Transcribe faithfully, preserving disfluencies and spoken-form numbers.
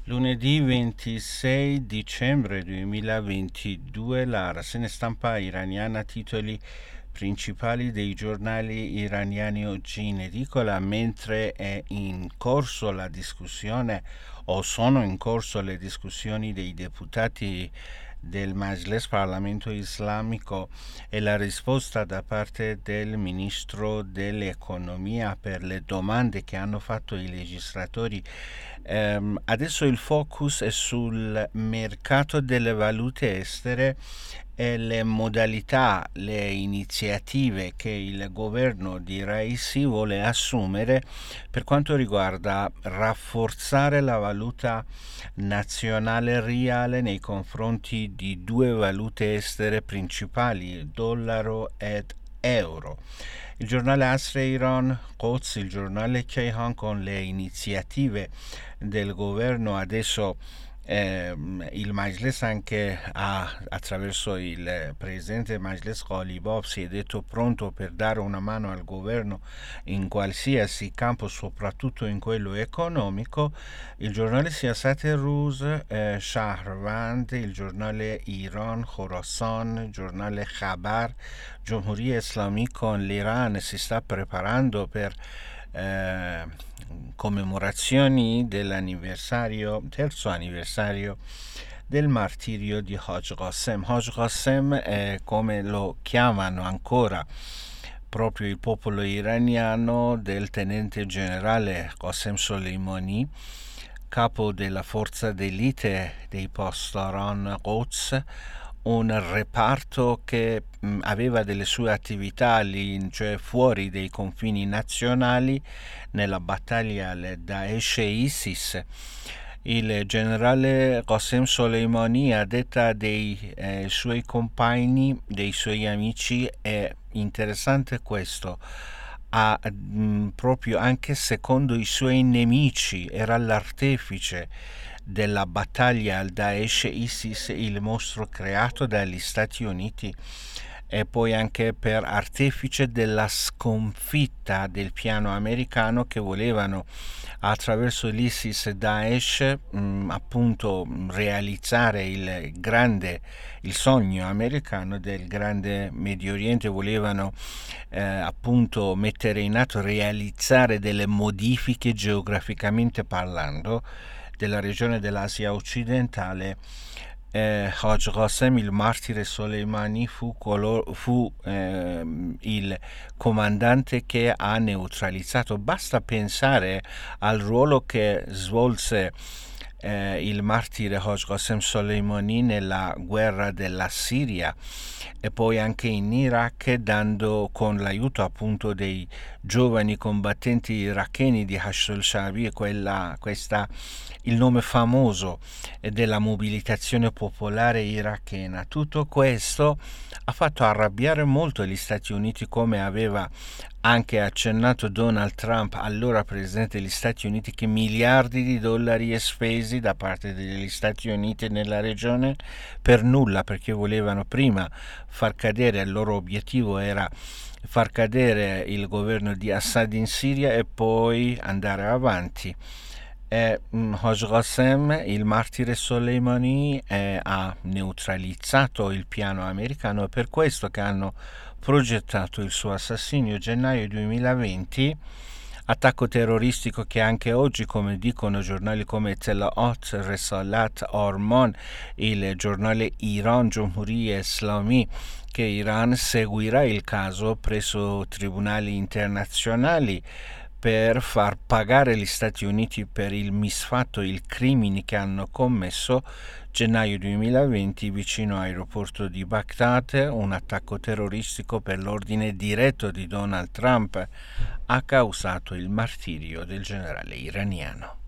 Lunedì ventisei dicembre duemilaventidue la rassegna stampa iraniana titoli principali dei giornali iraniani oggi in edicola. Mentre è in corso la discussione o sono in corso le discussioni dei deputati del Majlis Parlamento Islamico e la risposta da parte del ministro dell'economia per le domande che hanno fatto i legislatori. Um, adesso il focus è sul mercato delle valute estere e le modalità, le iniziative che il governo di Raisi vuole assumere per quanto riguarda rafforzare la valuta nazionale reale nei confronti di due valute estere principali, dollaro ed euro. Il giornale Asr Iran Quds, il giornale Kayhan, con le iniziative del governo adesso eh, il Majlis anche ha, attraverso il presidente Majlis Ghalibaf, si è detto pronto per dare una mano al governo in qualsiasi campo, soprattutto in quello economico. Il giornale Siyasat Ruz, eh, Shahravand, il giornale Iran Khorasan, il giornale Khabar, Giumhuriya Islami con l'Iran si sta preparando per eh, commemorazioni dell'anniversario, terzo anniversario del martirio di Haj Qassem. Haj Qassem è come lo chiamano ancora proprio il popolo iraniano, del tenente generale Qasem Soleimani, capo della forza d'elite dei Pastaran Quds, un reparto che mh, aveva delle sue attività lì, cioè fuori dei confini nazionali, nella battaglia al Daesh e ISIS. Il generale Qasem Soleimani, a detta dei eh, suoi compagni, dei suoi amici, è interessante questo, ha mh, proprio anche secondo i suoi nemici era l'artefice della battaglia al Daesh ISIS, il mostro creato dagli Stati Uniti, e poi anche per artefice della sconfitta del piano americano che volevano attraverso l'ISIS e Daesh mh, appunto realizzare il grande il sogno americano del grande Medio Oriente. Volevano eh, appunto mettere in atto, realizzare delle modifiche geograficamente parlando della regione dell'Asia occidentale. eh, Haj Qassem, il martire Soleimani, fu, color, fu eh, il comandante che ha neutralizzato. Basta pensare al ruolo che svolse eh, il martire Haj Qassem Soleimani nella guerra della Siria e poi anche in Iraq, dando con l'aiuto appunto dei giovani combattenti iracheni di Hashd al-Shaabi e quella, questa, il nome famoso della mobilitazione popolare irachena. Tutto questo ha fatto arrabbiare molto gli Stati Uniti, come aveva anche accennato Donald Trump, allora presidente degli Stati Uniti, che miliardi di dollari spesi da parte degli Stati Uniti nella regione per nulla, perché volevano prima far cadere, il loro obiettivo era far cadere il governo di Assad in Siria e poi andare avanti. Eh, Haj Qassem, il martire Soleimani, eh, ha neutralizzato il piano americano, è per questo che hanno progettato il suo assassinio. Gennaio duemilaventi, attacco terroristico che anche oggi, come dicono giornali come Telaat, Resalat, Ormon, il giornale Iran Giumhuriya Islami, che Iran seguirà il caso presso tribunali internazionali per far pagare gli Stati Uniti per il misfatto, il crimine che hanno commesso. Gennaio duemilaventi, vicino all'aeroporto di Baghdad, un attacco terroristico per l'ordine diretto di Donald Trump ha causato il martirio del generale iraniano.